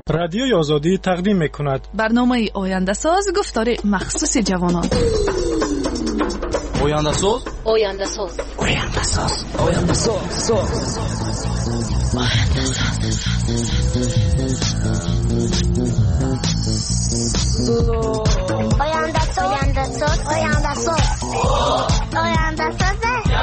رادیوی آزادی تقدیم می‌کند برنامه آینده ساز گفتار مخصوص جوانان. آینده ساز آینده ساز آینده ساز آینده ساز آینده ساز آینده ساز آینده ساز آینده ساز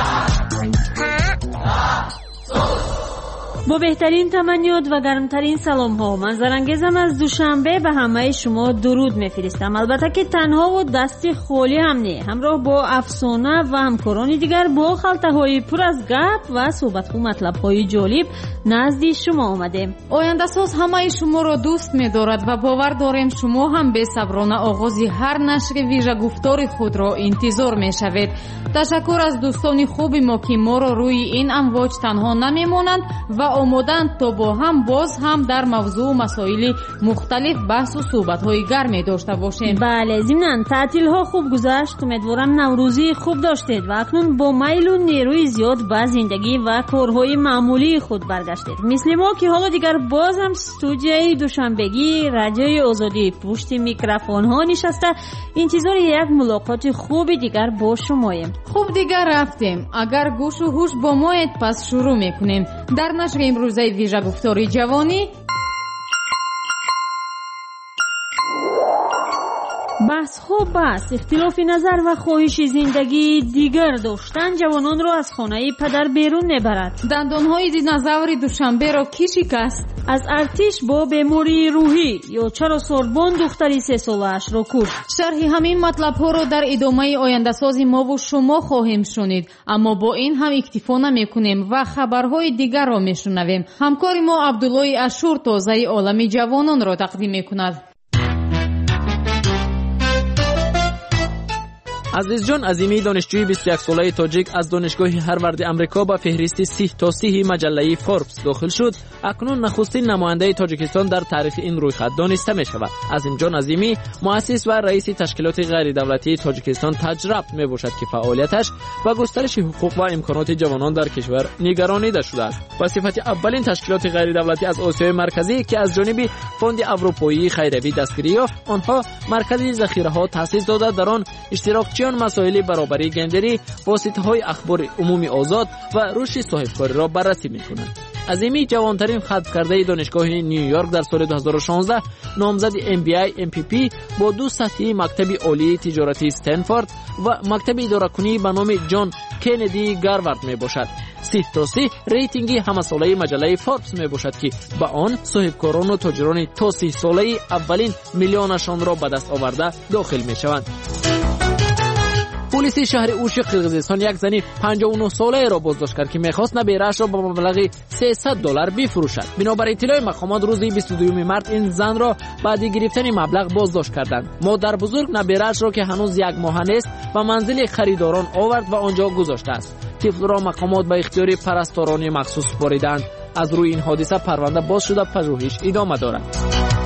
با بهترین تمنیات و گرمترین سلام ها من زرنگزم از دوشنبه به همه شما درود میفرستم. البته که تنها و دستی خالی هم نه، همراه با افسانه و همکاران دیگر با خلطه های پر از گپ و صحبت و مطلب های جالب نزد شما آمده. آینده ساز همه شما را دوست می‌دارد و باور داریم شما هم به صبرانه آغاز هر نشر ویژه گفتار خود را انتظار می‌شوید. تشکر از دوستان خوب ما که ما را روی این امواج تنها نمی‌مانند و آمادند تا با هم باز هم در موضوع و مسائل مختلف بحث و صحبت‌های گرمی داشته باشیم. بله، ضمناً تعطیل‌ها خوب گذشت. امیدوارم نوروزی خوب داشتید و اکنون با میل و نیروی زیاد به زندگی و کارهای معمولی خود برگشتید. مثل ما که حالا دیگر باز هم استودیوی دوشنبگی رادیوی آزادی پشت میکروفون ها نشسته انتظار یک ملاقات خوب دیگر با شماییم. خوب دیگر رفتیم. اگر گوش و هوش با مایید پس شروع میکنیم. در نشر امروزه ویژه گفتار جوانی بحث اختلاف نظر و خواهش زندگی دیگر داشتن جوانان را از خانه پدر بیرون نبرد. دندانهای دینازور دوشنبه را کی شکست؟ از ارتش با بیماری روحی یا چرا سوربن دختری 3 ساله‌اش را کشت. شرح همین مطلب ها را در ادامه آینده ساز ما و شما خواهیم شنید، اما با این هم اکتفا نمی‌کنیم و خبرهای دیگر را میشنویم. همکار ما عبدالله اشور تازه عالم جوانان را تقدیم می‌کند. عزیز جان عظیمی دانشجوی 21 ساله تاجیک از دانشگاه هاروارد آمریکا به فهرست 30 تا 30 مجله فوربس داخل شد. اکنون نخستین نماینده تاجیکستان در تاریخ این رویخط دانسته می شود. عظیم جان عظیمی مؤسس و رئیس تشکیلات غیر دولتی تاجیکستان تجربه می باشد که فعالیتش و گسترش حقوق و امکانات جوانان در کشور نگرانیده شده است. به صفت اولین تشکیلات غیر دولتی از آسیای مرکزی که از جانب فوند اروپایی خیریه دستگیری یافت، آنها مرکزی ذخیره‌ها تأسیس داده در آن اشتراکچیان مسائل برابری گندری، واسطه‌های اخبار عمومی آزاد و رشد صاحبکاری را بررسی می‌کنند. عظیمی جوانترین ختم کرده دانشگاه نیویورک در سال 2016 نامزد MBA MPP با 2 سطحی مکتب عالی تجارتی استنفورد و مکتب اداره‌کنی به نام جان کندی هاروارد میباشد. 30 تا 30 ریتینگ همساله مجله فوربس میباشد که به آن صاحبکاران و تاجران تا 30 ساله اولین میلیونشان را به دست آورده داخل میشوند. پلیس شهر اوش قرقیزستان یک زنی 59 ساله را بازداشت کرد که می‌خواست نبیره‌اش را با مبلغ $300 بفروشد. بنابر اطلاع مقامات روز 22 مارس این زن را بعد گرفتن مبلغ بازداشت کردند. مادر بزرگ نبیره‌اش را که هنوز 1 ماه است به منزل خریداران آورد و آنجا گذاشته است. طفل را مقامات به اختیار پرستاران مخصوص سپردند. از روی این حادثه پرونده باز شده پژوهش ادامه دارد.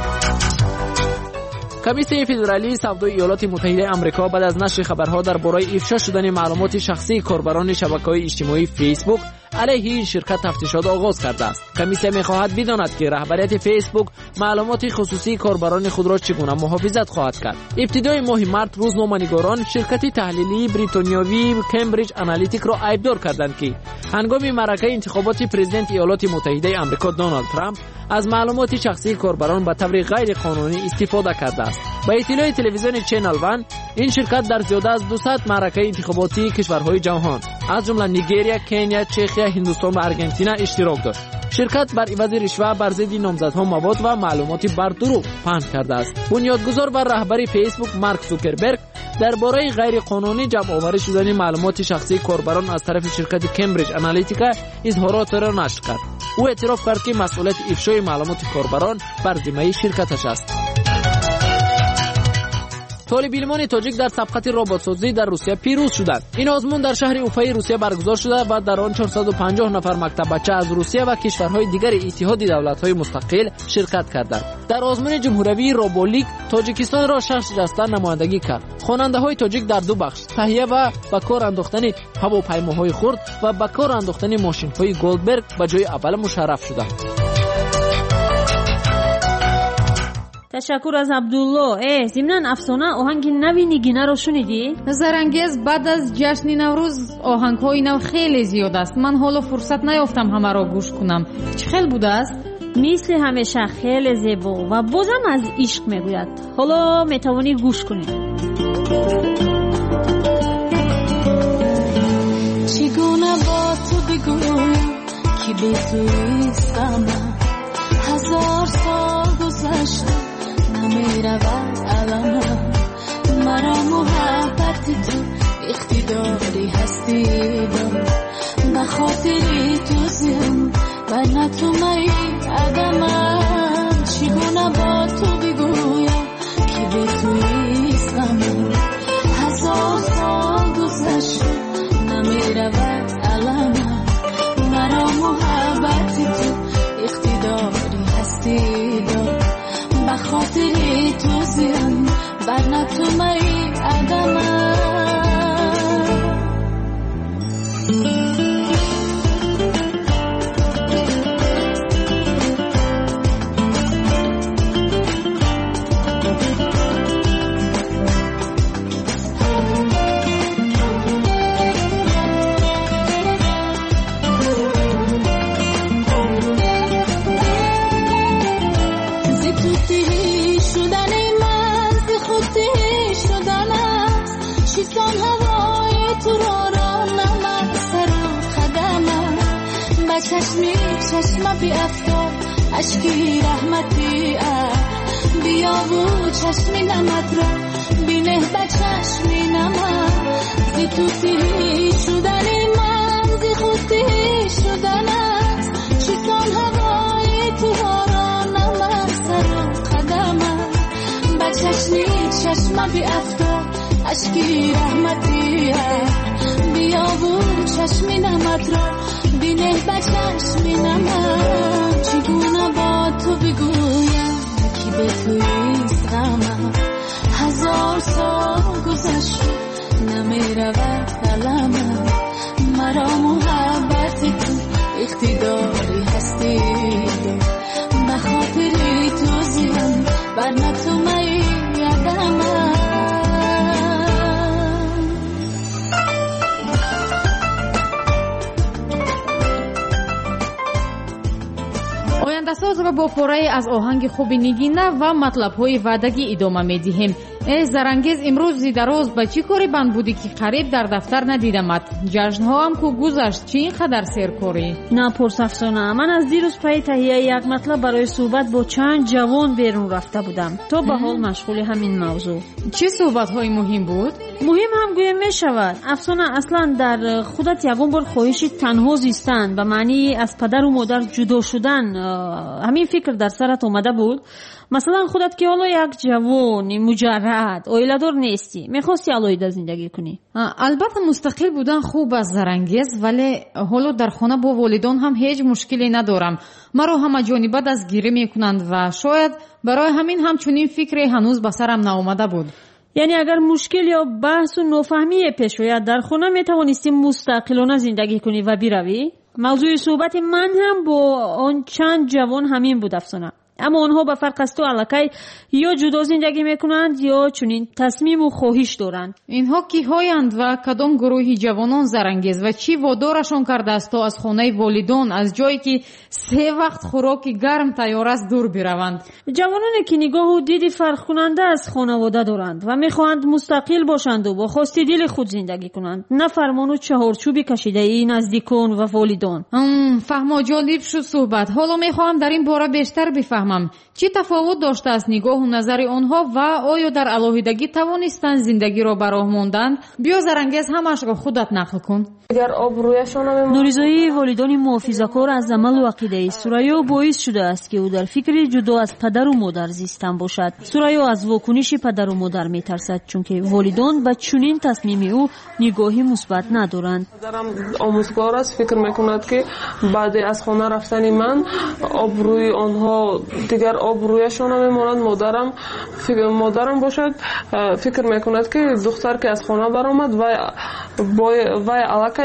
کمیسیون فدرالی سودای ایالات متحده آمریکا بعد از نشر خبرها درباره افشا شدن معلومات شخصی کاربران شبکه‌های اجتماعی فیسبوک علیه این شرکت تفتیشات آغاز کرده است. کمیسیون می‌خواهد بداند که رهبریت فیسبوک معلومات خصوصی کاربران خود را چگونه محافظت خواهد کرد. ابتدای ماه مارس روزنامه‌نگاران شرکت تحلیلی بریتانیایی کمبریج آنالیتیک را عیبدار کردند که هنگام معرکه انتخابات پرزیدنت ایالات متحده آمریکا دونالد ترامپ از معلومات شخصی کاربران به طور غیر قانونی استفاده کرده است. با اطلاع تلویزیون چنل 1 این شرکت در زیاده از 200 معرکه انتخاباتی کشورهای جهان از جمله نیگریا، کنیا، چخیا، هندوستان و آرژانتین اشتراک داشت. شرکت بر عوض رشوه بر ضد نامزدها مواد و معلومات بر دروغ پهن کرده است. بنیادگذار و رهبر فیسبوک مارک زوکربرگ درباره غیر قانونی جمع آوری شدن معلومات شخصی کاربران از طرف شرکت کمبریج آنالیتیکا اظهارات را نشر کرد. او اعتراف کرد که مسئولیت افشای معلومات کاربران بر ذمه شرکتش است. طالب علمان تاجیک در سبقت ربات‌سازی در روسیه پیروز شدند. این آزمون در شهر اوفای روسیه برگزار شده و در آن 450 نفر مکتب بچه از روسیه و کشورهای دیگر اتحاد دولت‌های مستقل شرکت کردند. در آزمون جمهوری روبولیک تاجیکستان را 6 جسته نمایندگی کرد. خواننده‌های تاجیک در 2 بخش تهیه و به کار انداختن هواپیماهای خرد و به کار انداختن ماشین‌های گلدبرگ به جای اول مشرف شدند. تشکر از عبدالله. ضمناً افسانه آهنگ نوی نگینه رو شنیدی؟ زرنگیز بعد از جشن نوروز آهنگ‌های نو خیلی زیاد است. من حالا فرصت نیافتم همه را گوش کنم. چه خیلی بوده است؟ مثل همیشه خیلی زیبا و بازم از عشق میگوید. حالا میتوانی گوش کنی. چگونه با تو بگویم که به تو ایستم، هزار سال گذشته نمیرود علمم، مرا محبت تو اقتداری هستی دار، به خاطری تو زیم و نه تو می عدمم. چگونه با تو بگویم که به تو ایستم، هزار سال گذشته نمیرود علمم، مرا محبت تو اقتداری هستی دار، به خاطری تو زیم بر نه تو می عدمم. چشم بی افتاد اشکی رحمتی بیا و چشمی نمت را بینه با چشمی نمت، زی توتی شدنی من زی خودتی شدن است، چیزان هوای تو را نمت سر قدمت، با چشم بی افتاد اشکی رحمتی بیا و چشمی نمت را بینه با چشمی نمت. چگونه با تو بگویم که به تو ایستم، هزار سال گذشت نمیرود علمم، مرا محبت تو اقتداری هستی دار، به خاطری تو زیم بر نه تو می عدمم. آینده‌ساز را با پاره از آهنگ خوب نگینه و مطلب‌های وعدگی ادامه می‌دهیم. زرنگیز امروز دراز با چی کاری بند بودی که قریب در دفتر ندیدمت؟ جشن‌ها هم کو گذشت، چی اینقدر سرکاری؟ نپرس افسانه، من از دیروز پای تهیه یک مطلب برای صحبت با چند جوان بیرون رفته بودم تا به حال مشغول همین موضوع. چه صحبت‌های مهم بود؟ مهم هم گویم می شود. افسانه اصلا در خودت یگان بار خواهشی تنها زیستن به معنی از پدر و مادر جدا شدن، همین فکر در سرت اومده بود؟ مثلا خودت که حالا یک جوان مجرد اویلادور نیستی، میخواستی علایده زندگی کنی. البته مستقل بودن خوب است زرنگیز، ولی حالا در خانه با والدان هم هیچ مشکلی ندارم. مرا همه جانبه دستگیری میکنند و شاید برای همین همچنین فکری هنوز به سرم ناآمده بود. یعنی اگر مشکل یا بحث و نفهمی پیش آید در خانه میتوانستی مستقلانه زندگی کنی و بروی؟ موضوع صحبت من هم با آن چند جوان همین بود افسانه. اما آنها به فرق از تو علاقه یا جدا زندگی میکنند یا چنین تصمیم و خواهش دارند. اینها کیهایند و کدام گروهی جوانان زرنگیز و چی وادارشان کرده است تا از خانه والدان، از جایی که 3 وقت خوراک گرم تیار است، دور بروند؟ جوانانی که نگاه و دید فرق کننده از خانواده دارند و میخواهند مستقل باشند و با خواست دل خود زندگی کنند، نه فرمان و چهارچوبی کشیده ای نزدیکان و والدان. فهم جالب شد صحبت. حالا میخواهم در این باره بیشتر بفهمم چی تفاوت داشته است نگاه و نظر آنها و آیا در علاهیدگی توانستند زندگی را به راه ماندند؟ بیا زرنگیز همش را خودت نقل کن. اگر آبرویشان نوریزایی والدان محافظه‌کار از عمل و عقیده سریا باعث شده است که او در فکر جدا از پدر و مادر زیستن باشد. سریا از واکنش پدر و مادر میترسد چون که والدان به چنین تصمیم او نگاهی مثبت ندارند. پدرم آموزگار است، فکر میکند که بعد از خانه رفتن من آبروی آنها دیگر آبرویشان نمیماند. مادرم باشد فکر میکند که دختر که از خانه برآمد و علاقه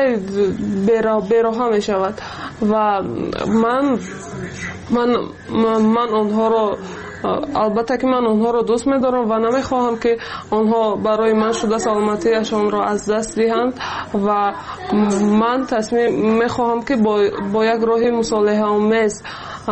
بیراه می شود و من آنها را البته که من آنها را دوست می‌دارم و نمی‌خواهم که آنها برای من شده سلامتیشان را از دست دهند و من تصمیم می‌خواهم که با یک راه مصالحه آمیز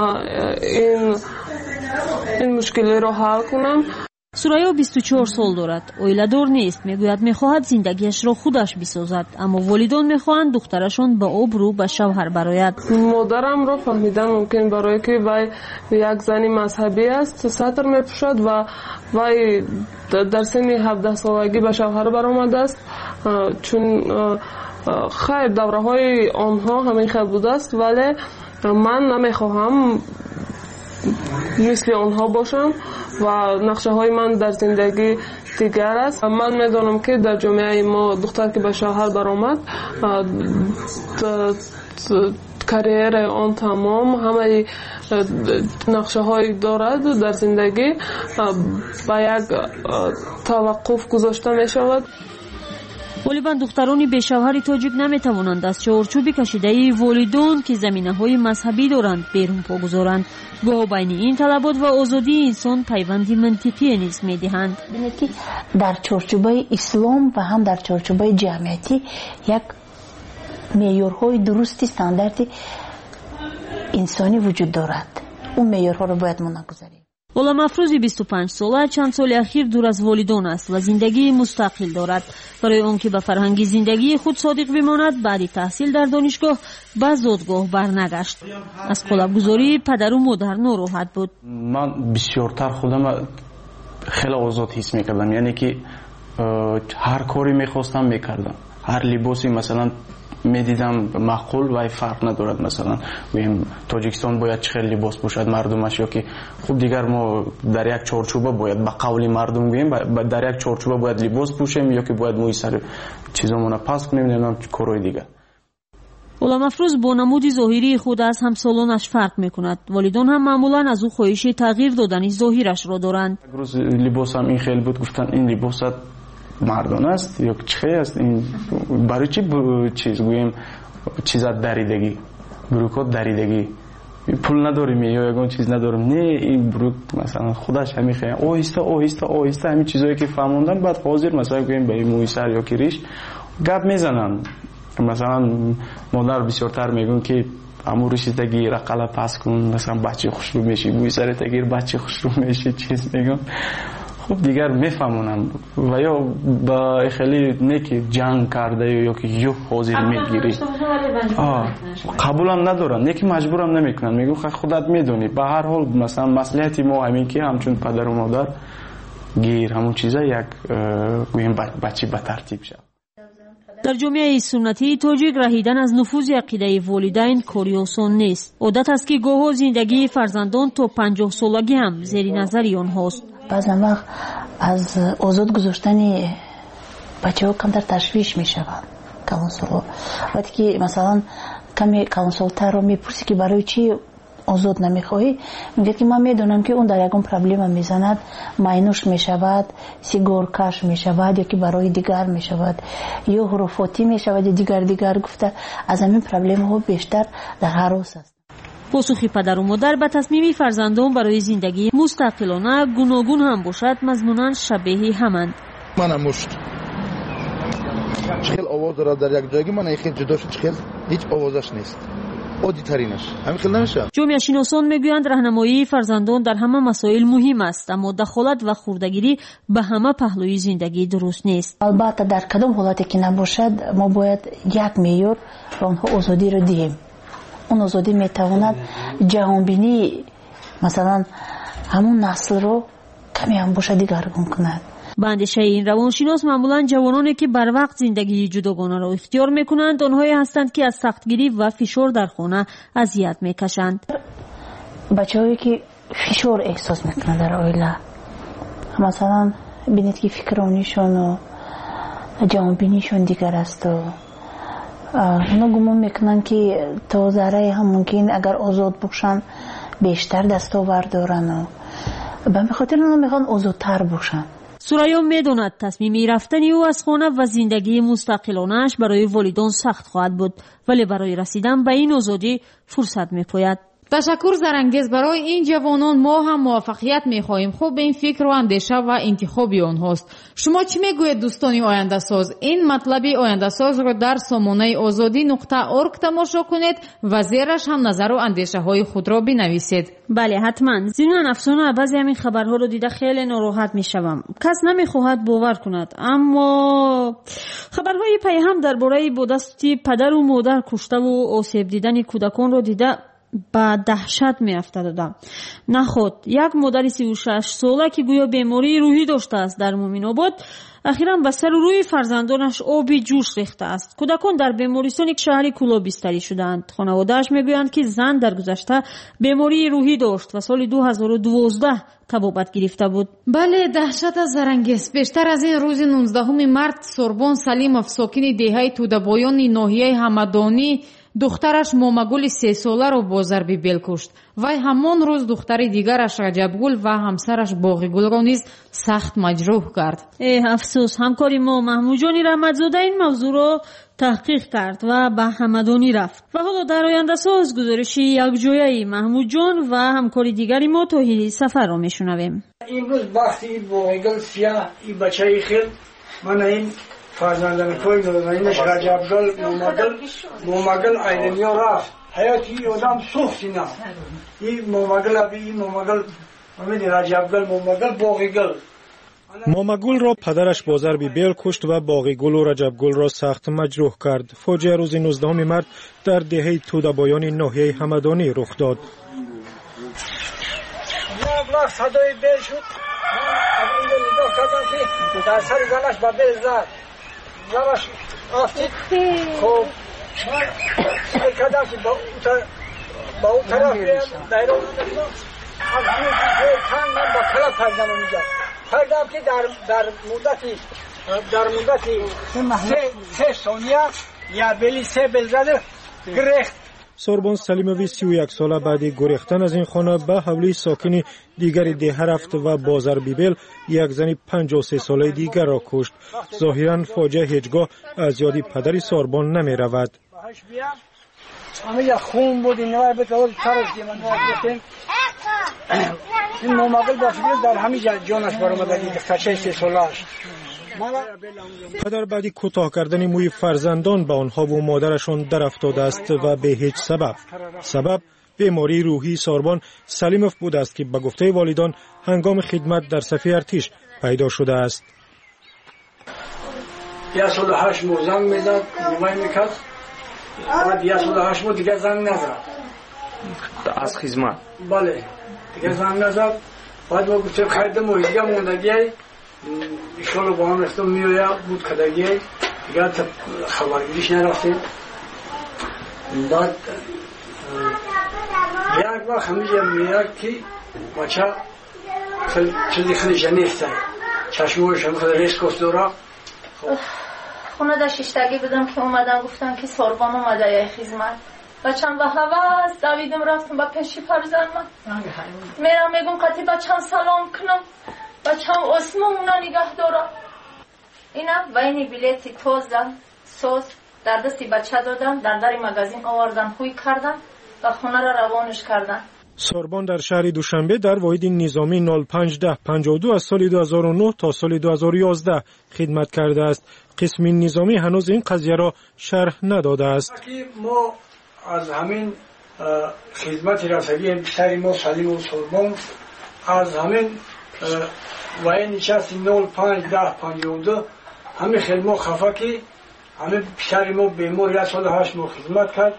این مشکلی را حل کنم. سوریا 24 سال دارد. اویلادور نیست. میگوید میخواهد زندگیش را خودش بسازد، اما والدان میخواهند دخترشان به آبرو به شوهر برآید. مادرم را فهمیدن ممکن برای که وی یک زنی مذهبی است، سطر میپوشد و وی در سن 17 سالگی به شوهر برآمده است. چون خیر دوره های آنها همین خیر بوده است، ولی من نمیخواهم مثل آنها باشم و نقشه های من در زندگی دیگر است. من میدانم که در جامعه ما دختر که به شوهر برآمد کریر آن تمام همه نقشه های دارد در زندگی با یک توقف گذاشته می شود. غالبا دختران بیشوهر تاجیک نمیتوانند از چارچوب کشیده والدان که زمینه‌های مذهبی دارند بیرون پا گذارند. گاه بین این طلبات و آزادی انسان پیوندی منطقی نیز میدهند. که در چارچوبه اسلام و هم در چارچوبه جمعیتی یک معیارهای درستی استانداردی انسانی وجود دارد. اون معیارها رو باید ما نگذاریم. غلام افروزی 25 ساله چند سال اخیر دور از والدان است و زندگی مستقل دارد. برای آنکه به فرهنگ زندگی خود صادق بماند، بعد تحصیل در دانشگاه به زادگاه برنگشت. از قلب‌گذاری پدر و مادر ناراحت بود. من بسیارتر خودم خیلی آزاد حس میکردم، یعنی که هر کاری میخواستم میکردم. هر لباسی مثلا میدیدم معقول و فرق ندارد. مثلا بگیم تاجیکستان باید چه لباس باشد مردمش، یا که خب دیگر ما در یک چارچوبه باید به قول مردم بگیم در یک چارچوبه باید لباس پوشیم، یا که باید موی سر چیزامون پاس کنیم، نمیدونم کارهای دیگر. غلام افروز با نمود ظاهری خود از همسالانش فرق میکند. والدان هم معمولا از او خواهش تغییر دادن ظاهرش را دارند. روز لباسم این خیلی بود، گفتن این لباست مردان است یا چه است، این برای چی چیز گویم چیز دریدگی بروکات دریدگی پول نداریم یا یگان چیز ندارم، نه این بروک مثلا خودش همین خیلی آهسته آهسته آهسته همین چیزایی که فهموندن بعد حاضر مثلا گویم به موی سر یا کریش گپ میزنن. مثلا مادر بسیارتر میگن که امو رسیدگی رقلا پس کن، مثلا بچه خوشرو میشی، موی سر تگیر بچه خوشرو میشی چیز میگن. خب دیگر میفهمونم و یا با خیلی نه که جنگ کرده یا که یو حاضر میگیری قبولم ندارن، نه که مجبورم نمیکنن، میگو خودت میدونی. به هر حال مثلا مصلحت ما همین که همچون پدر و مادر گیر همون چیزا یک گویم بچه به ترتیب شد. در جامعه سنتی تاجیک رهیدن از نفوذ عقیده والدین کاری آسان نیست. عادت است که گاه‌ها زندگی فرزندان تا 50 سالگی هم زیر نظر آنهاست. بعضی وقت از آزاد گذاشتن بچه‌ها کمتر تشویش میشوند. کلانسال وقتی که مثلا کمی کلانسالتر رو میپرسی که برای چی آزاد نمیخواهی، میگه که من میدونم که اون در یکم پرابلم میزند، ماینوش میشود، سیگار کش میشود یا که برای دیگر میشود یا حروفاتی میشود یا دیگر گفته از همین پرابلم ها بیشتر در هراس است. پاسخی پدر و مادر به تصمیم فرزندان برای زندگی مستقلانه گوناگون هم باشد مضمونا شبیه همند. منم مشت خیلی آواز دارد در یک جایی، من خیلی جدا شد، خیلی هیچ آوازش نیست، عادی ترینش همین خیلی نمیشه. جامعه شناسان میگویند راهنمایی فرزندان در همه مسائل مهم است، اما دخالت و خوردگیری به همه پهلوی زندگی درست نیست. البته در کدام حالتی که نباشد ما باید یک معیار به آنها آزادی را دهیم. اون آزادی میتواند جهانبینی مثلا همون نسل رو کمی هم باشه دیگرگون کند. به اندیشه این روانشناس معمولا جوانانی که بر وقت زندگی جداگانه را اختیار میکنند آنهایی هستند که از سختگیری و فشار در خانه اذیت میکشند. بچه‌هایی که فشار احساس میکنند در عائله، مثلا ببینید که فکرانیشون و جهانبینیشون دیگر است و اونا گمان میکنن که تا ذره هم ممکن اگر آزاد باشن بیشتر دستاورد دارن و به خاطر اونا میخوان آزادتر باشن. سوریا میدوند تصمیم رفتن او از خانه و زندگی مستقلانش برای والدان سخت خواهد بود، ولی برای رسیدن به این آزادی فرصت میپوید. تشکر زرانگیز. برای این جوانان ما هم موفقیت می‌خواهیم. خوب این فکر و اندیشه و انتخاب آنهاست. شما چی میگوید دوستان آینده ساز؟ این مطلب آینده ساز را در سامانه azadi.org تماشا کنید و زیرش هم نظر و اندیشه های خود را بنویسید. بله حتما. ضمن افسانه بعضی همین خبرها رو دیده خیلی ناراحت میشوم. کس نمیخواهد باور کند، اما خبرهای پیهم درباره با دستی پدر و مادر کشته و آسیب دیدن کودکان رو دیده با دهشت می افتادم. نه خود یک مادر 36 ساله که گویا بیماری روحی داشته است در مومن آباد اخیراً به سر و روی فرزندانش آبی جوش ریخته است. کودکان در بیمارستان یک شهر کولا بستری شدند. خانواده‌اش میگویند که زن در گذشته بیماری روحی داشت و سال 2012 تبابت گرفته بود. بله دهشت از زرانگیز. بیشتر از این روز 19 مارس سوربون سلیمов ساکن دهه تودابویان ناحیه همدانی دخترش مومگل 3 ساله را با ضربه بیل کشت. وی همان روز دختر دیگرش رجبگل و همسرش باقیگل را نیز سخت مجروح کرد. افسوس. همکاری ما محمود جانی رحمتزاده این موضوع را تحقیق کرد و به همدانی رفت. و حالا در آینده ساز گزارشی یکجایی محمود جان و همکاری دیگری ما توحید سفر را میشنویم. امروز وقتی باقیگل سیاه این بچه خیل من این فرزندان کوی نورانینش رجبگل مومگل ایدنیا رفت. حیاتی آدم سوختی نه. این مومگل همین رجبگل مومگل باقیگل. مومگل را پدرش با ضربه بیل کشت و باقیگل و رجبگل را سخت مجروح کرد. فاجعه روز 19 مارس در دهه تودابویان ناحیه همدانی رخ داد. یک صدای بیل شد. من اینجا نگاه کردم که در سر زنش با بیل زد. زنش آفتید. خب من سعی کردم که با اون طرف بیم بیرون نمیدونم. از اون تن من با طرف پردم اونجا. پردم که در مدتی 3 ثانیه یا بیلی 3 بیل زده گریخت. سوربون سلیموی 31 ساله بعد گریختن از این خانه به حولی ساکن دیگری ده رفت و با ضربه بیل یک زن 53 ساله دیگر را کشت. ظاهرا فاجعه هیچگاه از یاد پدر سوربون نمی رود. همه خون بود این نوع بطور ترش دیمن این مومگل با فکر در همین جانش برامده دیگه خچه 3 سالهش. پدر بعدی کوتاه کردن موی فرزندان به آنها و مادرشان در افتاده است و به هیچ سبب بیماری روحی سوربون سلیمov بود است که به گفته والدان هنگام خدمت در صف ارتش پیدا شده است. 108 مو زنگ میزد نمایی میکرد بعد 108 مو دیگه زنگ نزد از خدمت. بله دیگه زنگ نزد. بعد ما گفتیم خریدم و دیگه موندگی ایشالا با هم رفتم میویا بود کدگی دیگه تا خبرگیریش نرفتیم. بعد یک وقت همیشه میاد که بچه خیلی جنیسته چشموش هم خیلی ریس کست دورا. خونه در ششتگی بودم که اومدم گفتم که سوربون اومده یه خدمت بچم و حواس دویدم رفتم با پیشی فرزند من میرم میگم قطعی بچم سلام کنم بچم اسمم اونا نگه دارم اینم و اینی بلیتی توزم سوز در دستی بچه دادم در داری مگازین آوردم خوی کردم و خونه را روانش کردم. سوربون در شهر دوشنبه در واحد نظامی 05-10-52 از سال 2009 تا سال 2011 خدمت کرده است. قسم نظامی هنوز این قضیه را شرح نداده است. ما از همین خدمت رسالی بیشتری ما سلیم و سوربون از همین وای نشستی 05-10-52 همین خیلی ما خفه که همین بیشتری ما بیمار 1 سال 8 ماه خدمت کرد.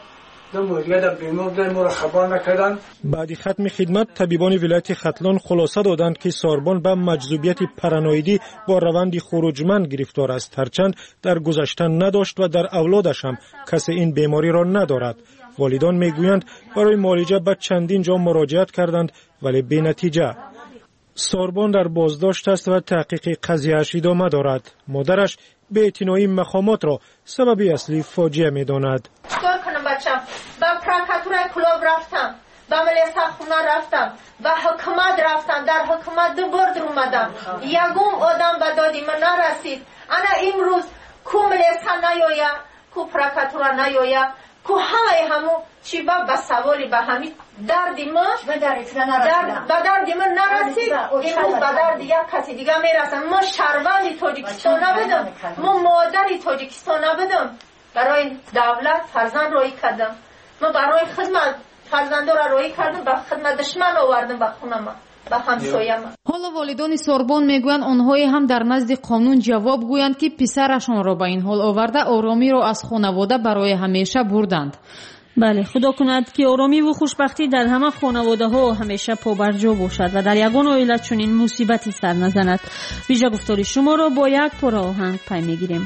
بعد ختم خدمت طبیبان ولایت ختلان خلاصه دادند که سوربون به مجذوبیت پارانویدی با روند خروجمند گرفتار است، هرچند در گذشته نداشت و در اولادش هم کسی این بیماری را ندارد. والدان میگویند برای معالجه به چندین جا مراجعت کردند ولی بی نتیجه. سوربون در بازداشت است و تحقیق قضیه‌اش ادامه دارد. مادرش بی‌اعتنایی مقامات را سبب اصلی فاجعه می‌داند. چطور کنم بچم؟ با پرکاتور کلوب رفتم، با ملیسا خونه رفتم، با حکومت رفتم، در حکومت 2 بار اومدم. یگم آدم به دادی من نرسید. انا امروز کو ملیسا نیایا، کو پرکاتور نیایا، کو همه همو چی با سوالی به همین درد ما به درد ما نرسید امروز به درد یک کسی دیگه میرسن. ما شهروند تاجیکستان نبودم، ما مادر تاجیکستان نبودم، برای دولت فرزند روی کردم، ما برای خدمت فرزندان را روی کردم، به خدمت دشمن آوردم به خونه ما، به همسایه ما. حالا والدان سوربن میگویند آنهایی هم در نزد قانون جواب گویند که پسرشان را به این حال آورده آرامی را از خانواده برای همیشه بردند. بله، خدا کند که آرامی و خوشبختی در همه خانواده ها همیشه پابرجا باشد و در یگان عائله چنین مصیبتی سر نزند. ویژه گفتار شما را با یک پاره آهنگ پی میگیریم.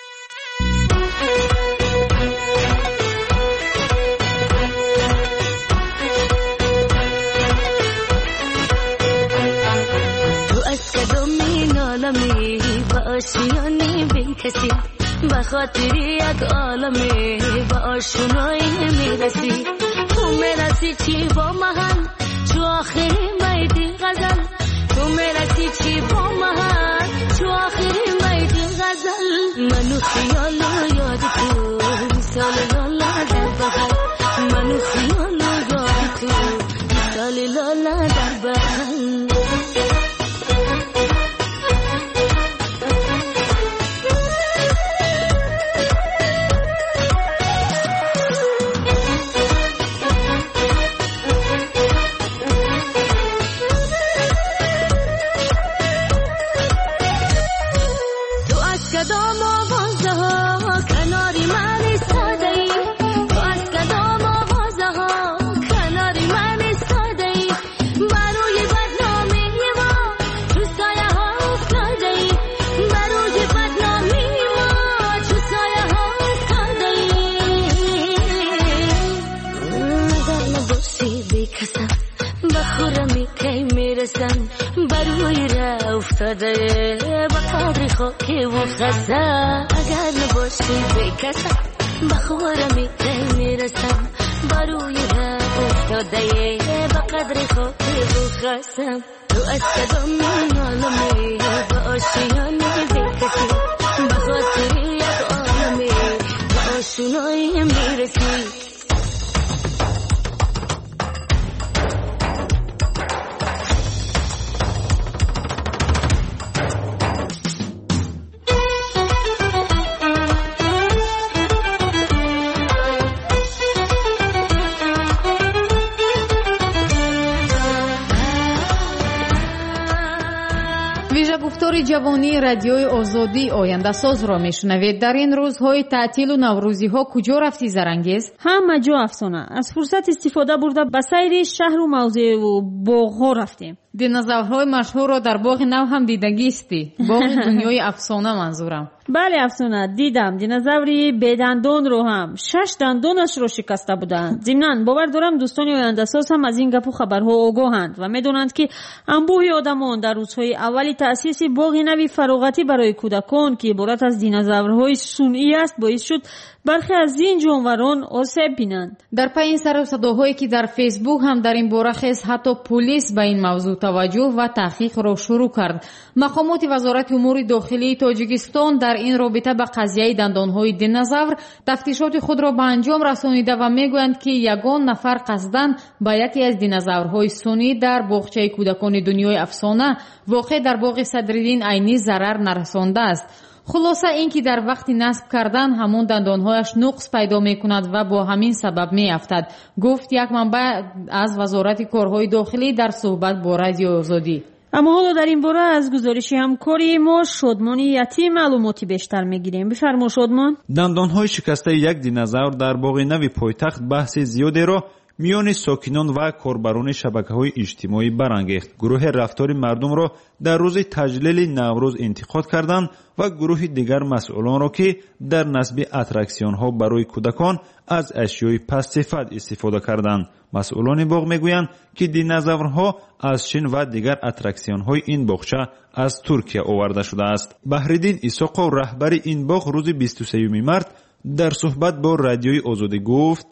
عالمی با آشیانی بی کسی به خاطر یک عالمی با آشنایی میرسی تو میرسی چی با محل چو آخری میدی غزل تو میرسی چی با محل چو آخری میدی غزل منو خیالو یاد تو مثال لالا در بغل منو خیالو یاد تو مثال لالا در بغل بروی را افتاده با قدر خاکی و خسته اگر نباشی بکسم بخورمی که میرسم بروی را افتاده با قدر خاکی و خسم تو از کدام عالمی با آشیانی بکسی بخاطر یک عالمی با آشنایی میرسی گفتار جوانی رادیوی آزادی آینده ساز را میشنوید. در این روزهای تعطیل و نوروزی ها کجا رفتی زرنگیز؟ همه جا افسانه. از فرصت استفاده برده به سیر شهر و موضع و باغ ها رفتیم. دینозاورهای مشهور را در باغ نو هم دیدگیستی؟ باغ دنیای افسانه منظورم. بله افسانه دیدم. دینозاوری بدندان رو هم 6 دندانش رو شکسته بودند. ضمناً باور دارم دوستان آینده ساز هم از این گپ و خبرها آگاهند و میدونند که انبوه آدمان در روزهای اولی تأسیس باغ نوی فراغتی برای کودکان که عبارت از دینозاورهای صنعی است باعث شد برخی از این جانوران آسیب بینند. در پی این سر و صداهایی که در فیسبوک هم در این باره خیز حتی پلیس به این موضوع توجه و تحقیق را شروع کرد. مقامات وزارت امور داخلی تاجیکستان در این رابطه به قضیه دندانهای دینозاور تفتیشات خود را به انجام رسانیده و میگویند که یگان نفر قصداً به یکی از دینозاورهای صنعی در باغچه کودکان دنیای افسانه واقع در باغ صدرالدین عینی ضرر نرسانده است. خلاصه این که در وقت نصب کردن همون دندانهایش نقص پیدا می کند و با همین سبب می افتد، گفت یک منبع از وزارت کارهای داخلی در صحبت با رادیو آزادی. اما حالا در این باره از گزارش همکاری ما شادمان یتی معلوماتی بیشتر میگیریم. بفرما شادمان. دندانهای شکسته یک دینозاور در باغ نوی پایتخت بحث زیادی را میان ساکنان و کاربران شبکه‌های اجتماعی برانگیخت. گروه رفتار مردم را در روز تجلیل نوروز انتقاد کردند و گروه دیگر مسئولان را که در نصب اتراکسیون‌ها برای کودکان از اشیای پست‌صفت استفاده کردند. مسئولان باغ میگویند که دینозاورها از چین و دیگر اتراکسیون‌های این باغچه از ترکیه آورده شده است. بهرالدین اسحاق رهبر این باغ روز 23 مارس در صحبت با رادیوی آزادی گفت: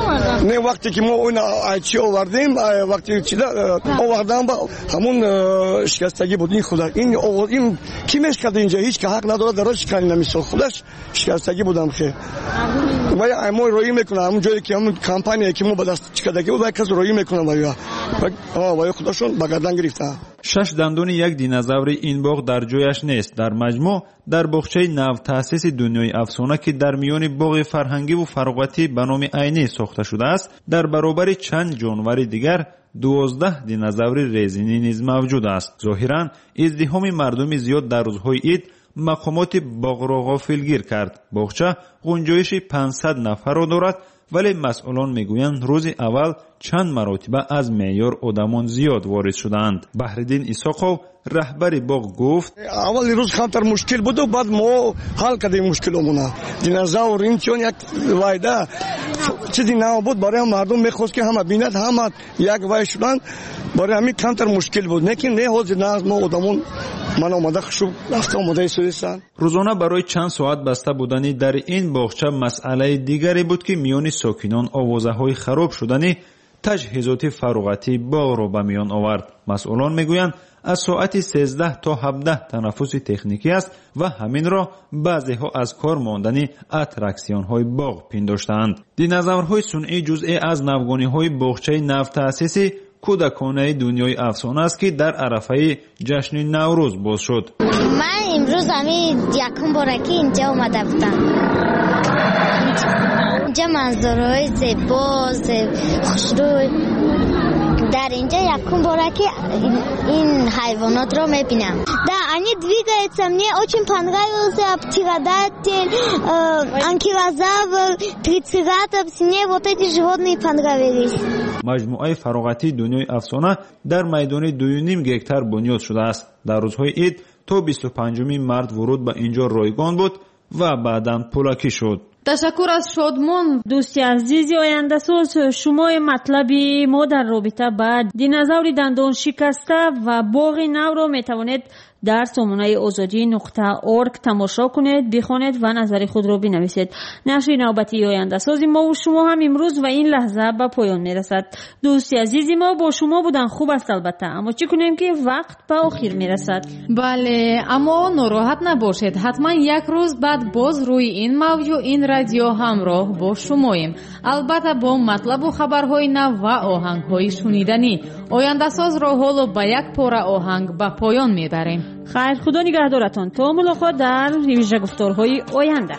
نه وقتی که ما اون چی آوردیم وقتی چی آوردم همون شکستگی بود. این خدا این کی میشکد اینجا هیچ که حق نداره درش کنی نمیشه خودش شکستگی بودم که وای ما روی میکنه همون جایی که همون کمپانی که ما با دست چکدگی بود کس روی میکنه وای خودشون بغدن گرفتن. 6 دندون یک دینازور این باغ در جایش نیست. در مجموع در باغچه نو تأسیس دنیای افسانه که در میان باغ فرهنگی و فراغتی به نام عینی ساخته شده است، در برابر چند جانور دیگر 12 دینازور رزینی نیز موجود است. ظاهرا ازدحام مردم زیاد در روزهای عید مقامات باغ را غافلگیر کرد. باغچه گنجایش 500 نفر را دارد، ولی مسئولان میگویند روز اول چند مرتبه از معیار آدمان زیاد وارد شدند. بحرالدین اسحاقov رهبر باغ گفت اول روز کمتر مشکل بود و بعد ما حل کردیم مشکلمون. دینازور این چون یک وایده چیزی نبود برای مردم میخواست که همه بیند همه یک وای شدن برای همین کمتر مشکل بود. لیکن نه حاضر نه ما آدمون من آمده خوب رفته آمده سویستان. روزانه برای چند ساعت بسته بودنی در این باغچه مسئله دیگری بود که میان ساکنان آوازه های خراب شدنی تجهیزات فراغتی باغ را به میان آورد. مسئولان میگویند از ساعت 13 تا 17 تنفس تکنیکی است و همین را بعضی ها از کار ماندنی اترکسیون های باغ پنداشتند. دینازورهای صنعی جزئی از نوگانی های باغچه نو تأسیس کودکانه دنیای افسانه است که در عرفه جشن نوروز باز شد. من امروز یکم بارکی اینجا اومده بودم. اینجا منظرهای زیبا خوشروی در اینجا یکم بارکی این حیوانات رو میبینم. Да, они двигаются, мне очень понравился птеродактиль, анкилозавр, трицератопс, мне вот эти животные понравились. مجموعه فراغتی دنیای افسانه در میدان 2.5 گکتار بنیاد شده است. در روزهای عید تا 25 مارس ورود به اینجا رایگان بود و بعداً پولکی شد. تشکر از شادمان. دوستی عزیزی آینده ساز، شما مطلبی ما در رابطه با دینازور دندان شکسته و باغ نو را میتوانید در سامانه azadi.org تماشا کنید، بخوانید و نظر خود را بنویسید. نشر نوبتی آینده سازی ما و شما هم امروز و این لحظه به پایان میرسد. دوستی عزیزی ما با شما بودن خوب است البته، اما چی کنیم که وقت به آخر میرسد. بله، اما ناراحت نباشید، حتما یک روز بعد باز روی این موج و این رادیو همراه با شماییم، البته با مطلب و خبرهای نو و آهنگهای شنیدنی. آینده ساز را حالا به یک پاره آهنگ به پایان میبریم. خیر، خدا نگهدارتان تا ملاقات در ویژه گفتارهای آینده.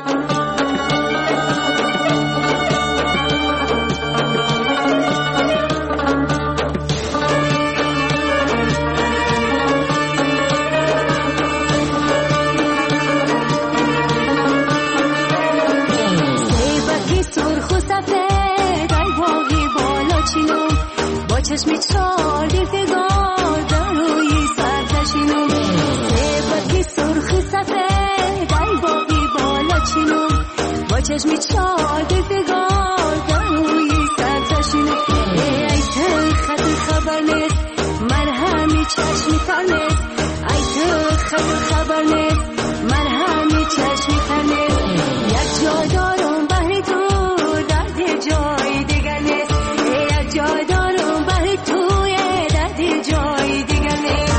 چشمی چالی فگار دروی سرزشینم سبکی سرخ سفید ای باقی بالا چینم با چشمی چالی فگار دروی سرزشینم ای تو خبر نیست من همی چشمی تر نیست ای تو خبر نیست من همی چشمی تر نیست یک جا دارم بهری تو درد جای دیگر نیست یک جا دارم بهری توی درد جای دیگر نیست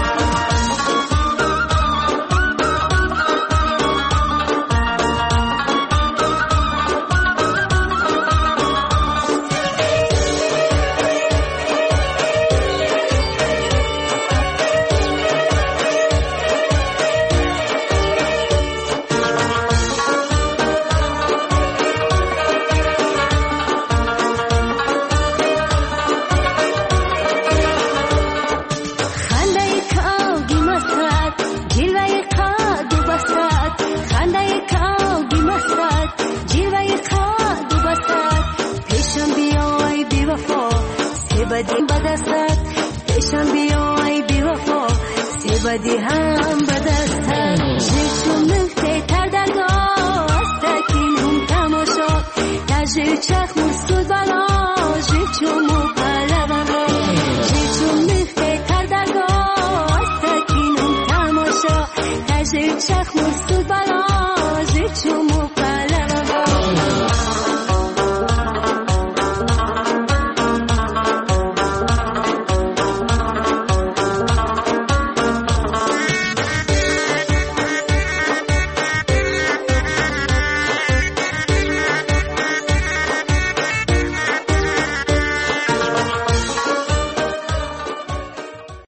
بدی هم بدستم شیشم نخته تر درگاه استکینم تماشا تجریر چخم سود بلا شیشم و پلوان را شیشم نخته تر درگاه استکینم تماشا تجریر چخم